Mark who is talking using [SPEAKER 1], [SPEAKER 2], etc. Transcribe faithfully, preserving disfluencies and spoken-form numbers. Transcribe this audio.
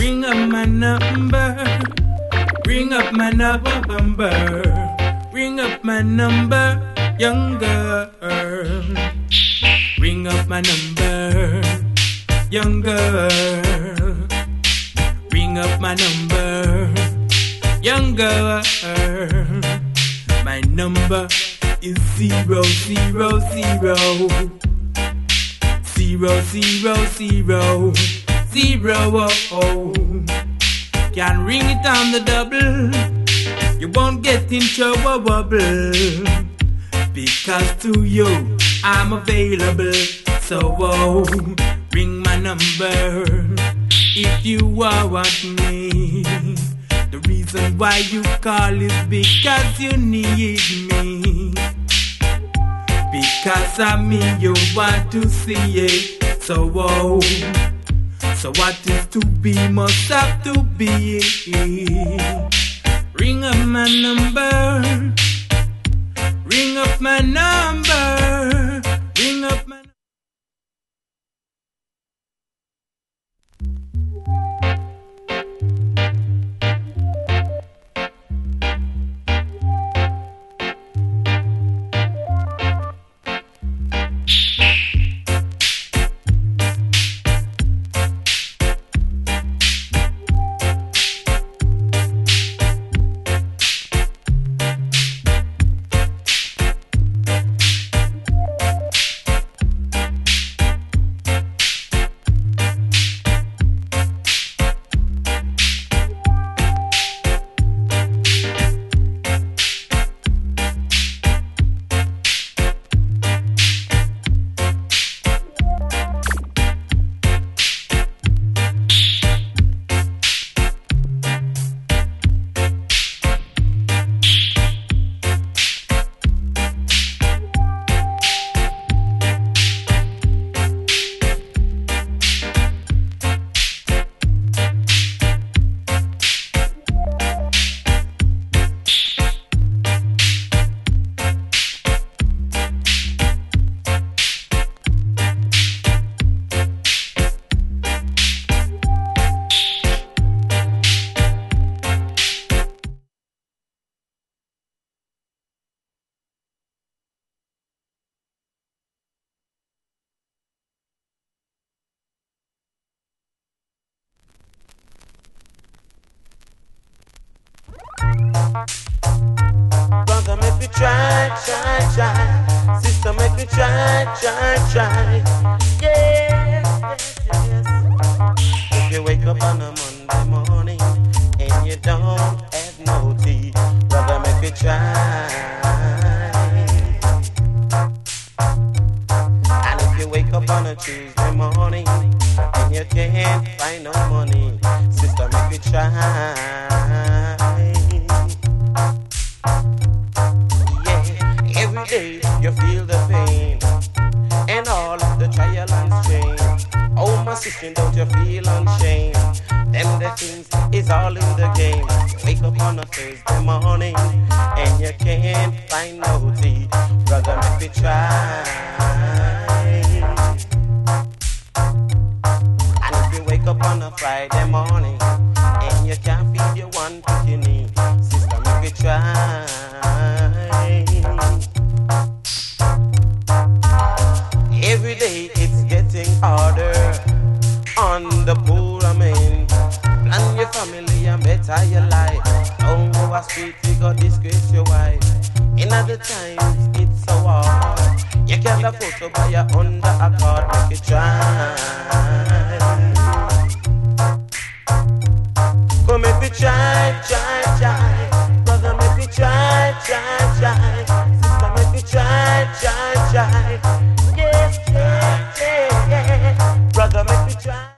[SPEAKER 1] Ring up my number. Ring up my number. Ring up my number, young girl. Ring up my number, young girl. Ring up my number, young girl. My number is zero zero zero zero zero zero zero. Can ring it on the double. You won't get in trouble, because to you I'm available. So oh, ring my number if you want me. The reason why you call is because you need me. Because of me you want to see it. So oh, so what is to be must have to be. Ring up my number. Ring up my number. Ring up my number.
[SPEAKER 2] Brother, make me try, try, try. Sister, make me try, try, try. Yes, yes, yes. If you wake up on a Monday morning and you don't have no tea, brother, make me try. And if you wake up on a Tuesday morning and you can't find no money, sister, make me try. Every day you feel the pain and all the trial and strain. Oh my sister, don't you feel unchained? Them the things is all in the game. You wake up on a Thursday morning and you can't find no tea. Brother, make me try. And if you wake up on a Friday morning and you can't feed your one bikini, sister, make me try. Every day it's getting harder on the poor man. Plan your family and better your life. Don't go a street, you got disgrace your wife. In other times it's so hard. You can't afford to buy a under a card, make it try. Come make me try, try, try. Brother, make me try, try, try. Sister, make me try, try, try. Yes, yeah, yeah, yeah. Brother, make me try.